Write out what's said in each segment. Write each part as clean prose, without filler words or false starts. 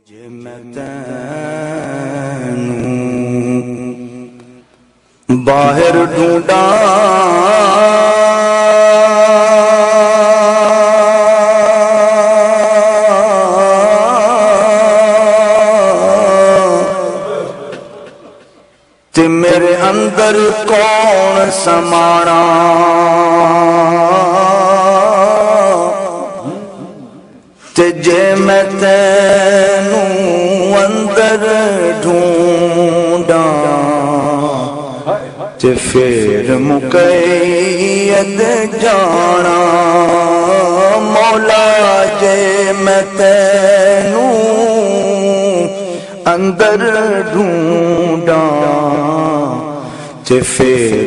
جے میں تینوں باہر ڈھونڈا تے میرے اندر کون سمانا تے جے میں تینوں اندر ڈھونڈا تے پھر مقید جانا مولا جے میں تینوں اندر ڈھونڈا تے پھر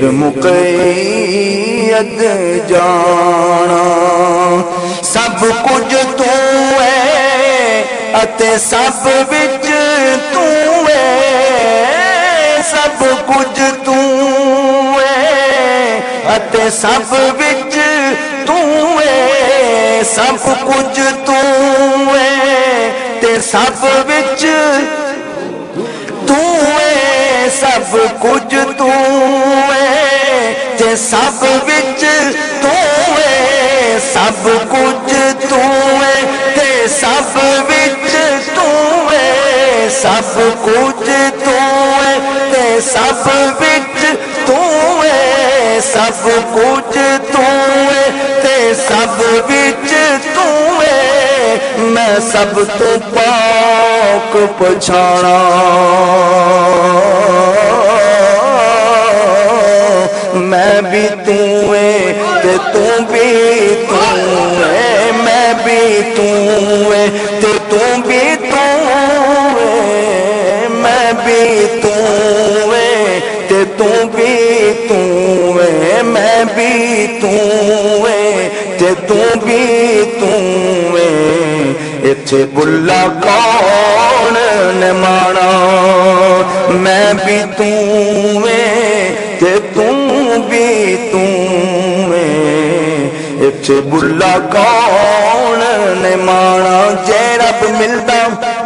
مقید جانا سب کچھ تو ہے اتے سب وچ تو ہے سب کچھ تو ہے اتے سب وچ تو ہے سب کچھ تو ہے تے سب وچ تو ہے سب کچھ تو ہے تے سب وچ تو ہے سب کچھ تو ہے تے سب وچ تو ہے سب کچھ تو ہے تے سب وچ تو ہے سب کچھ تو ہے تے سب وچ تو ہے میں سب تو پاک پچھانا میں بھی تو ہے تے تو بھی تو ہے میں بھی تو ہے تے تو بھی تو ہے میں بھی تو ہے تے تو بھی تو ہے میں بھی تو ہے تے تو بھی تو ہے اتھے بلا کون نے مانا میں بھی تو ہے تے تم بھی تم ہے اتھے بلا کون نے مانا جے رب ملدا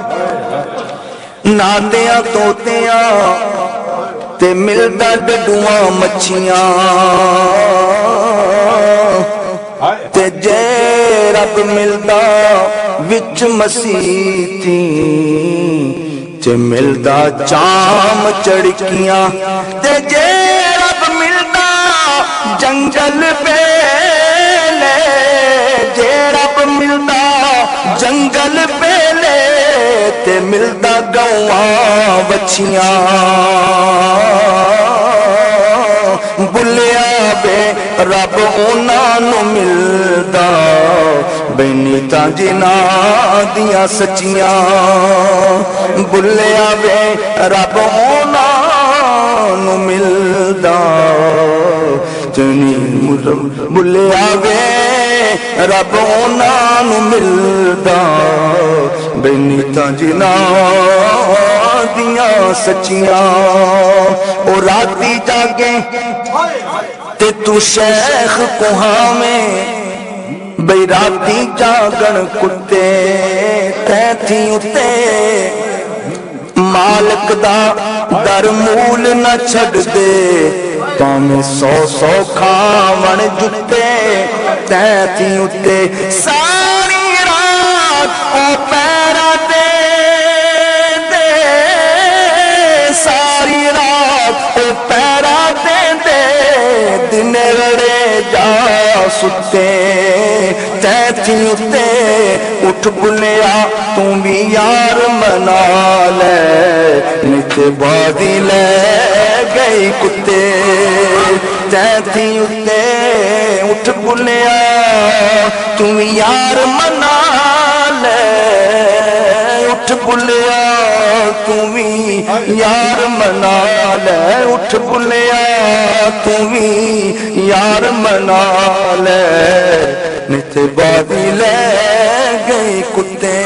نادیاں توتیاں تے ملدا ڈڈواں مچھیاں تے جے رب ملدا وچ مسیتی تے ملدا چام چڑکیاں تے جے رب ملدا جنگل پہلے جے رب ملدا جنگل پہلے تے ملدا گواں بچیاں بلیا بے رب انہاں نو ملدا بینی تاں جناں دیاں سچیاں بلیا بے رب انہاں نو ملدا جنی بلیا بے رب انہاں نو ملدا بینی تاں جناں دیاں سچیاں او راتی جاگے تے تو شیخ کوہاویں بے راتی جاگن کتے تیتھی اتے مالک دا در مول نہ چھڑ دے پامیں سو سو کھاون جتے تیتھی اتے ساری رات او پیرا دے دے ساری رات او پیرا دے دے دن رڑے جا ستے تیتھی اتے اٹھ بلیا تم بھی یار منا لے نت بادی لے گئی کتے تیتھی اتے اٹھ بلیا تم بھی یار منا لے اٹھ بلیا تم بھی یار منا لے اٹھ بلیا تم بھی یار منا لے نت بادی لے گئی کتے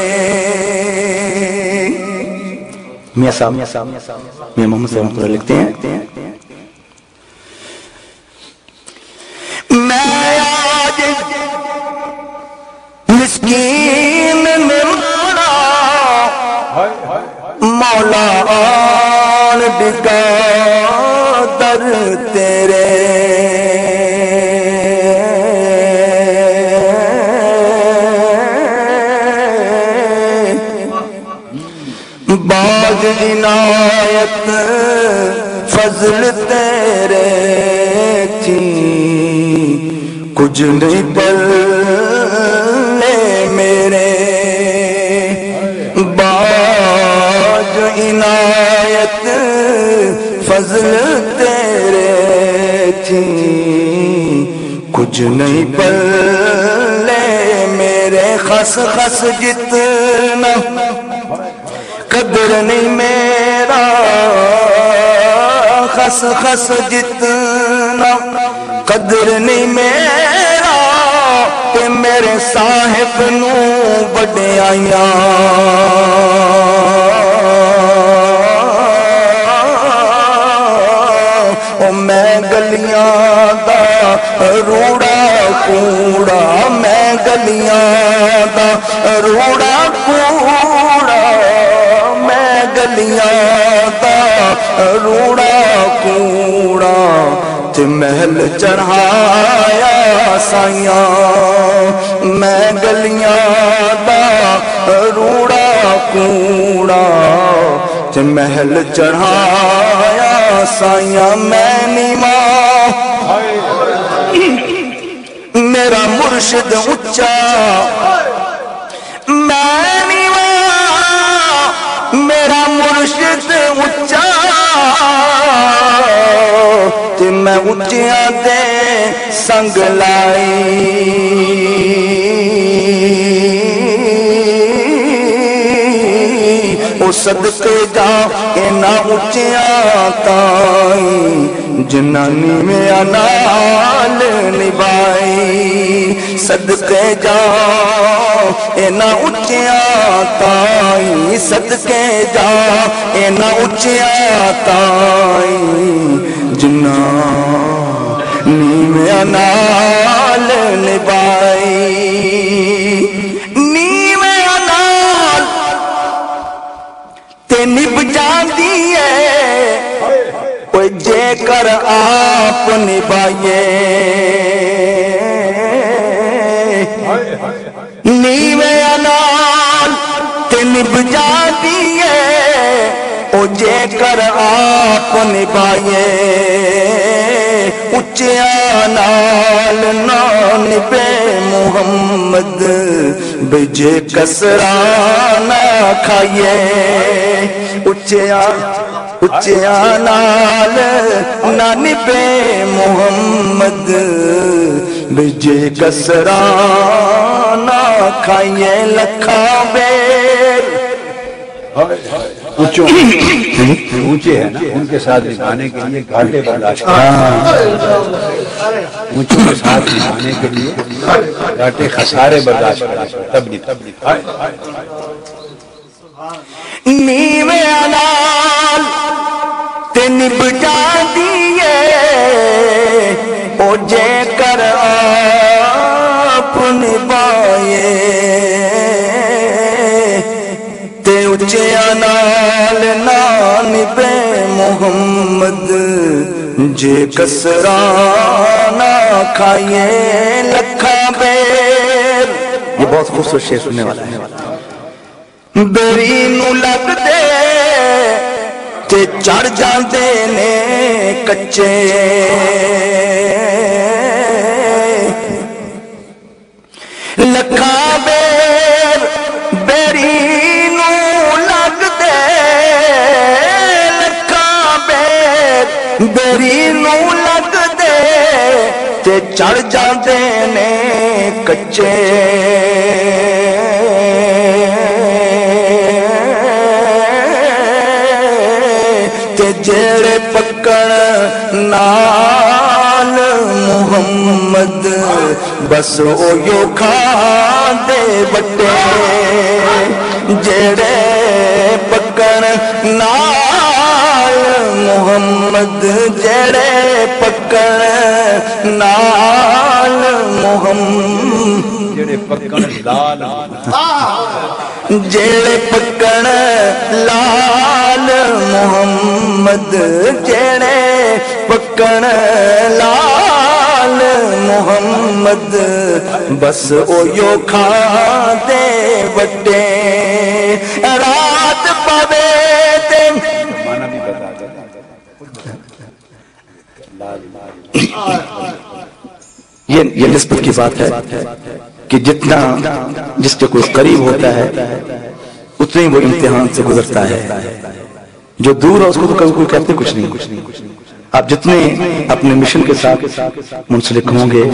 میاں صاحب میاں محمد صاحب کو لکھتے ہیں میں آج مسکین میں مانا مولا آن ڈگا در تیرے باغ عنایت فضل تیرے تھی کچھ نہیں پلے میرے باغ عنایت فضل تیرے تھی کچھ نہیں پلے میرے خس خس جتنا قدر نہیں میرا خس خس جتنا قدر نہیں میرا کہ میرے صاحب نو بڑے آیاں او میں گلیاں دا روڑا کوڑا میں گلیاں دا روڑا کوڑا گلیاں دا روڑا کوڑا تے محل چڑھایا سائیاں میں گلیاں دا روڑا کوڑا تے محل چڑھایا سائیاں میں نیواں میرا مرشد اچا میرا مرشد اچا تے میں اچیاں دے سنگ لائی او صدقے جا اینا اچیاں تائیں جنانی میں انال نبائی صدقے جا اینا اچیاں تائیں صدقے جا اینا اچیاں تائیں جنانی میں انال نبائی نیویں انال تے نب جاندی ہے کوئی جے کر آپ نبائیے نیویں انال تے نب جاندی ہے او جے کر آپ نبائیے اچیاں نال نان بے محمد بجے کسرانہ کھائیے اچیاں نال نان بے محمد بجے کسرانہ کھائیے لکھا بیر اونچے ہیں نا ان کے ساتھ نبھانے کے لیے گھاٹے برداشت اونچوں کے ساتھ نبھانے کے لیے گھاٹے خسارے برداشت تب نیویں انال تے نب جاندی او جے کر آپ نبھائے تے اچیاں نال نان بے محمد جے کسرانہ کھائیے لکھا بیر یہ بہت خوبصورت شعر سننے والا ہے بیری نو لگ دے تے چڑھ جاندے نے کچے لکھا بیر بیری نو لگ دے لکھا بیر بیری نو لگ دے تے چڑھ جاندے نے کچے جڑے پکڑ نال محمد بس اویو کھا دے بٹے جڑے پکڑ نال محمد جڑے پکڑ نال محمد جڑے پکڑ لال جڑے پکڑ لال محمد جڑے پکن لال محمد بس اویو کھا دے وڈے رات پوے تے مانا بھی بتا دیں یہ نسبت کی بات ہے کہ جتنا جس کے کوئی قریب ہوتا ہے اتنے وہ امتحان سے گزرتا ہے، جو دور ہے اس کو تو کبھی کوئی کہتے کچھ نہیں۔ آپ جتنے اپنے مشن کے ساتھ منسلک ہوں گے،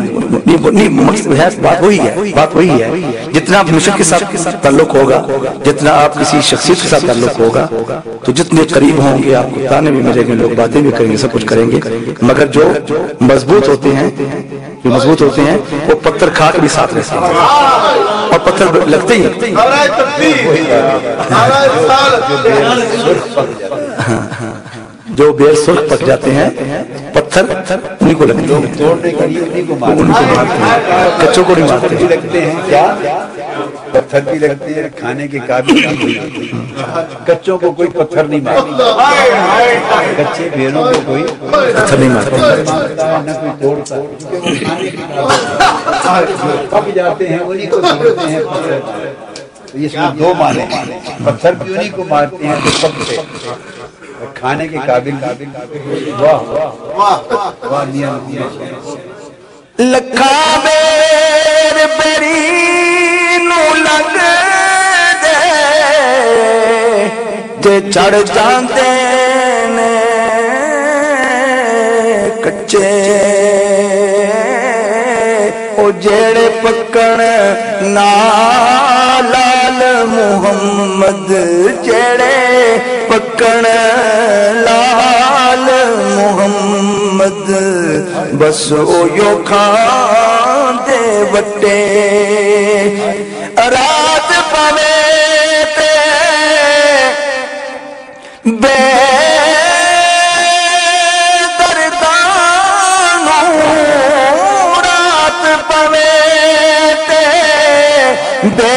بات وہی ہے جتنا آپ مشن کے ساتھ تعلق ہوگا، جتنا آپ کسی شخصیت کے ساتھ تعلق ہوگا، تو جتنے قریب ہوں گے آپ کو تانے بھی ملیں گے، لوگ باتیں بھی کریں گے، سب کچھ کریں گے، مگر جو مضبوط ہوتے ہیں وہ پتھر کھا کے بھی ساتھ رہتے ہیں اور پتھر لگتے ہی جو بیر سرخ پک جاتے ہیں پتھر انہیں کو لگتے ہیں، توڑنے کے لیے انہیں کو مارتے ہیں، کچوں کو نہیں مارتے بھی لگتے ہیں، کیا پتھر بھی لگتے ہیں، کھانے کے قابل نہیں ہوتے، کچوں کو کوئی پتھر نہیں مارتا، کچے بھیڑوں کو کوئی پتھر نہیں مارتے، نہ کوئی توڑتا، کیونکہ وہ کھانے کے قابل پک جاتے ہیں، انہیں کو توڑتے ہیں پتھر۔ تو اس میں دو معنی، پتھر بھی انہیں کو مارتے ہیں جو پکتے کھانے کے قابل۔ واہ واہ لکھا بیر بری نو لگ دے تے چڑھ جاندے نے کچے، او جیڑے پکن نال محمد جیڑے پکن لال محمد بس اویو کھان دے وٹے رات پوے تے بے دردانو رات پوے تے بے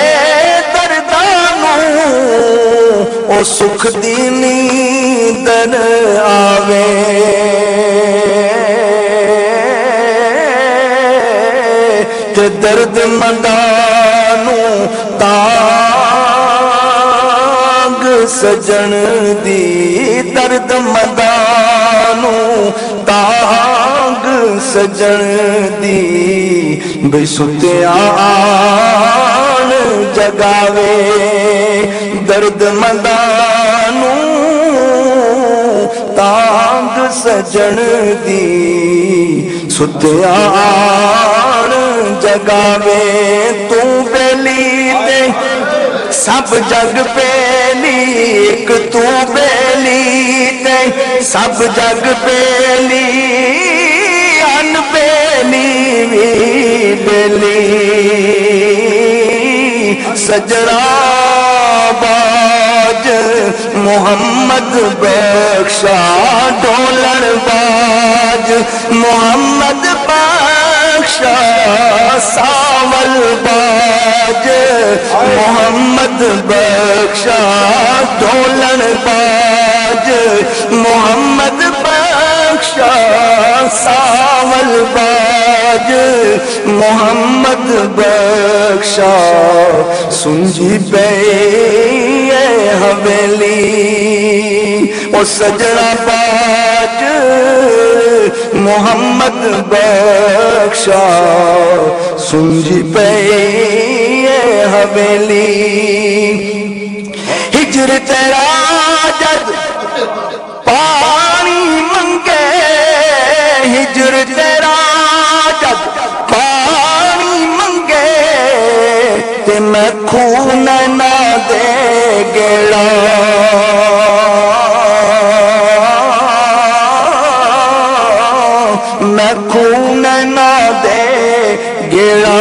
او سکھ دی نیندر آوے تے درد مندانو تانگ سجن دی، درد مندانو تانگ سجن دی، بے ستیان جگاوے درد مندانو تانگ سجن دی، ستیان جگاوے تو بیلی تے سب جگ بیلی، ایک تو بیلی تے سب جگ بیلی، ان بیلی وی بیلی سجنا باج محمد بخشا ڈولن باج محمد بخشا ساول باج محمد بخشا ڈولن باج محمد بخشا ساول باج محمد بخشا سنجی پہ حویلی او سجنا باج محمد بخشا سنجی پہ حویلی ہجر تیرا جد پانی منگے ہجر تیرا جد پانی منگے تے میں خون نہ دے گیڑا میں خون نہ دے گیڑا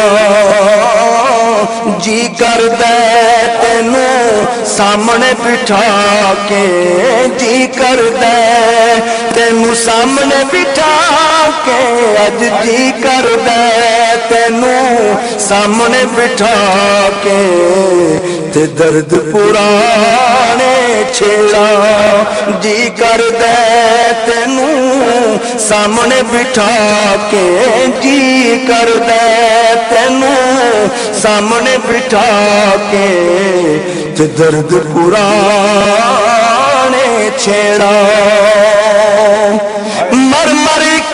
جی کر دے تینوں سامنے بٹھا کے جی کر دے تینوں سامنے بٹھا کے اج جی کر دے تینوں سامنے بٹھا کے تے درد پورا چھیڑا جی کر دے تینو سامنے بٹھا کے جی کر دے تینو سامنے بٹھا کے تے درد پرانے چھیڑا مرمرک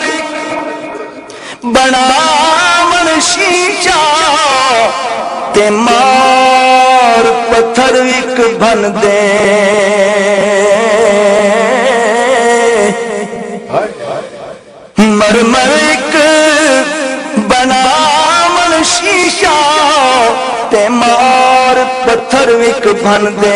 بنا من شیشہ تے مار پتھر ایک بن دے مرمرک بنا من شیشہ تے مار پتھر ایک بن دے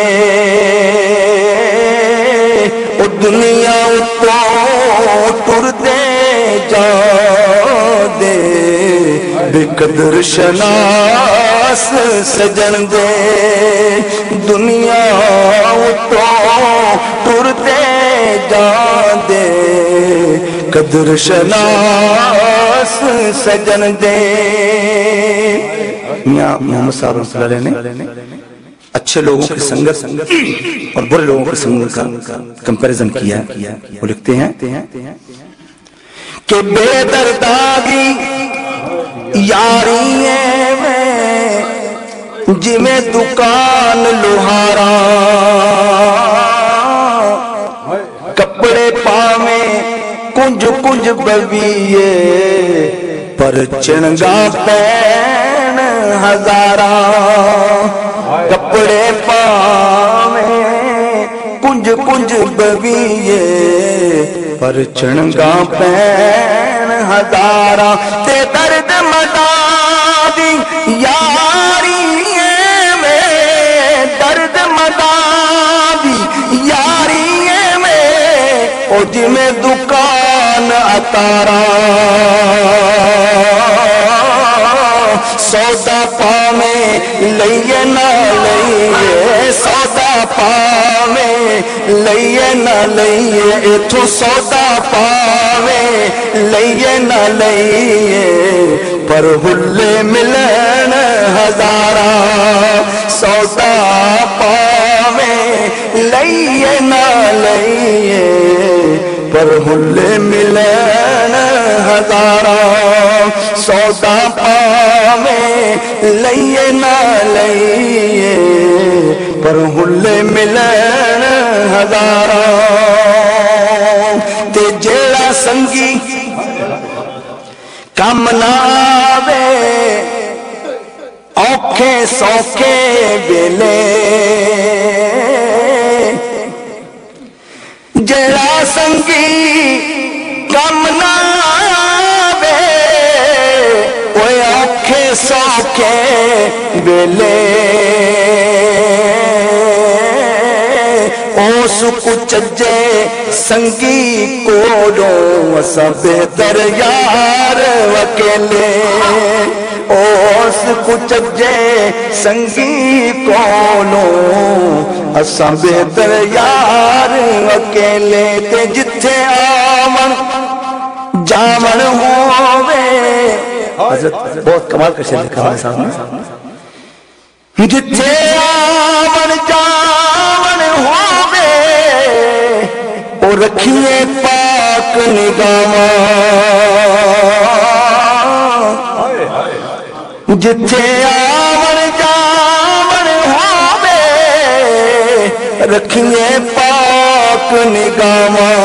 او دنیا تو ٹر دے جا دے بے قدر شناس سجن دے دنیا تو ٹر دے جا دے قدر شناس سجن دے. میاں محمد صاحب رحمۃ اللہ علیہ نے اچھے لوگوں کی سنگت اور برے لوگوں کی سنگت کا کمپیریزن کیا. وہ لکھتے ہیں کہ بے درداگی یاری میں جی میں دکان لوہارا کپڑے پاویں کنج کنج بویے پر چنگا پین ہزارا کپڑے پاویں کنج کنج بویے پر چنگا پین ہزارا تے درد مدادی یاری میں درد مدادی یاری میں او جی میں دکان اتارا سودا پاویں لئیے نہ لئیے سودا پاویں لئیے نہ لئیے ایتھو سودا پاویں لئیے نہ لئیے پر ہلے ملن ہزارا سودا پاویں لئیے نہ لئیے پر ہلے ملن ہزارا سودا پاویں لئیے نہ لئیے پر ہلے ملن ہزارا تے جیڑا سنگی کم نہ آوے اوکھے سوکھے ویلے جیڑا سنگی کم نہ آوے اوے اوکھے سوکھے ویلے اس کو چجے سنگی کوڑوں اساں بہتر یار اکیلے اس کو چجے سنگی کوڑوں اساں بہتر یار اکیلے تے جتھے آمن جامن ہووے. حضرت بہت کمال کا شعر لکھا ہے صاحب نے. جتھے آمن جامن ہووے او رکھیے پاک نگاہاں جتھے آمن جامن ہووے رکھیے پاک نگاہاں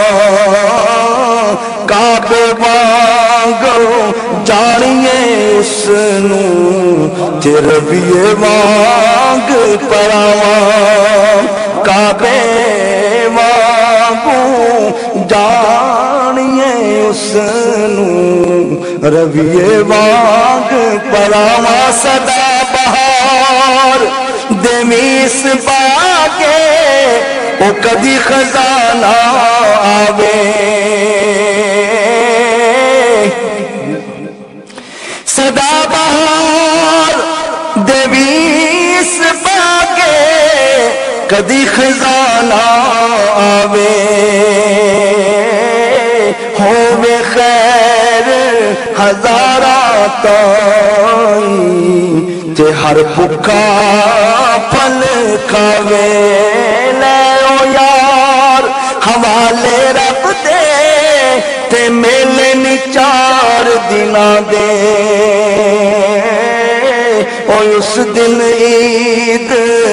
کعبے وانگو جانیے اس نو تے ربیے وانگ پراواں کعبے وانگو جانیے اس نو ربیے وانگ پراواں سدا بہار دے میس باغے او کدی خزانہ آوے سدا بہار دے میس باغے کدی خزانہ آوے ہووے خیر ہزارہ تائیں تے ہر بھکا پھل کھاوے لے دے اور اس دن عید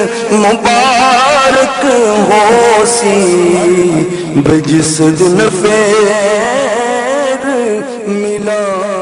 مبارک ہو سی جس دن پھر ملا